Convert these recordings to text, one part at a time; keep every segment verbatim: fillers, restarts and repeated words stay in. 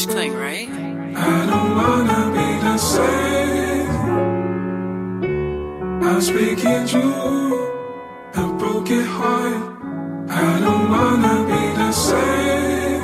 H. Kling, right? I don't wanna be the same. I'm speaking true, a broken heart. I don't wanna be the same.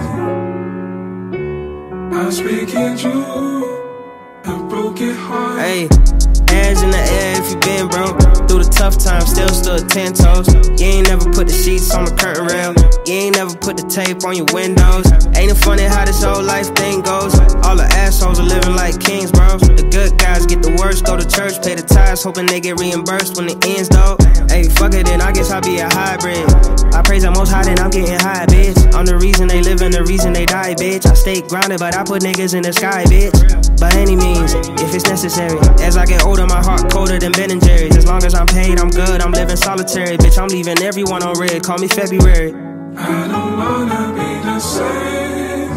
I'm speaking true, a broken heart. Hey, hands in the air if you been broke. Through the tough times, still stood ten toes. You ain't never put the sheets on the curtain rail. You ain't never put the tape on your windows. Ain't it funny how this whole life thing goes? All the assholes are living like kings, bro. The good guys get the worst, go to church, pay the tithes, hoping they get reimbursed when it ends, though. Hey, fuck it, then I guess I'll be a hybrid. I praise the most high, then I'm getting high, bitch. I'm the reason they live and the reason they die, bitch. I stay grounded, but I put niggas in the sky, bitch. By any means, if it's necessary. As I get older, my heart colder than Ben and Jerry's. As long as I'm paid, I'm good, I'm living solitary. Bitch, I'm leaving everyone on red, call me February. I don't wanna be the same.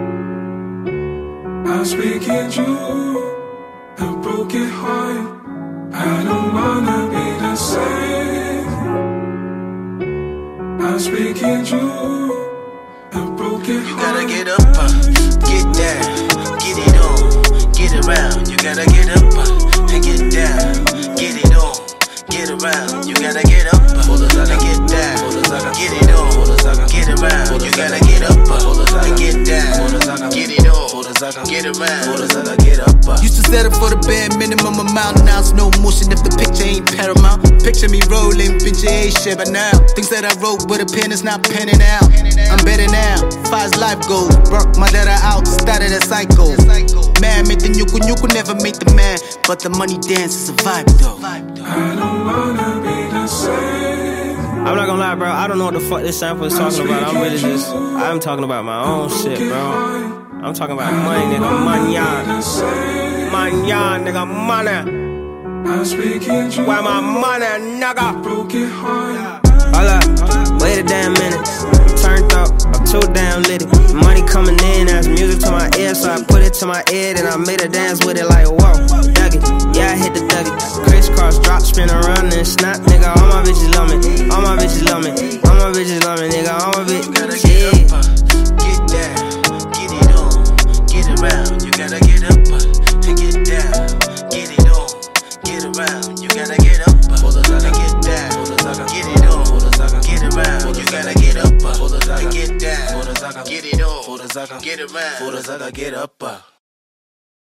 I'm speaking true, a broken heart. I don't wanna be the same. I'm speaking true, a broken heart. You gotta get up, uh, get down, get it on, get around. You gotta get up uh, and get down, get it on, get around. You gotta get up uh, and get down, get it on, get around. You gotta get up uh, and get down, get it on, get around. Get up uh. Used to settle for the bare minimum amount. Now it's no motion if the picture ain't paramount. Picture me rolling, vintage age shit by now. Things that I wrote with a pen is not penning out. I'm better now, far as life goes. Broke my data out, started a cycle. Man, make the nyuku nyuku, never make the man. But the money dance is a vibe though. I don't wanna be the same. I'm not gonna lie, bro, I don't know what the fuck this sample is talking about. I'm really just, I'm talking about my own shit, bro. I'm talking about money, nigga, money, money, nigga, money. Where my money, nigga? Broken heart. Hold up, wait a damn minute. I'm turned up, I'm too damn litty. Money coming in as music to my ear, so I put it to my ear and I made her dance with it like whoa, Dougie. Yeah, I hit the Dougie. Crisscross, drop, spin around and snap, nigga. All my bitches love me, all my bitches love me, all my bitches love me, nigga. All my bitches, yeah. Get down, get it on, get around. You gotta get up uh, and get down, get it on, get around. You gotta get up uh, and get down, get it on, get around. You gotta get up uh, and get down, get it on, get around. Get up uh.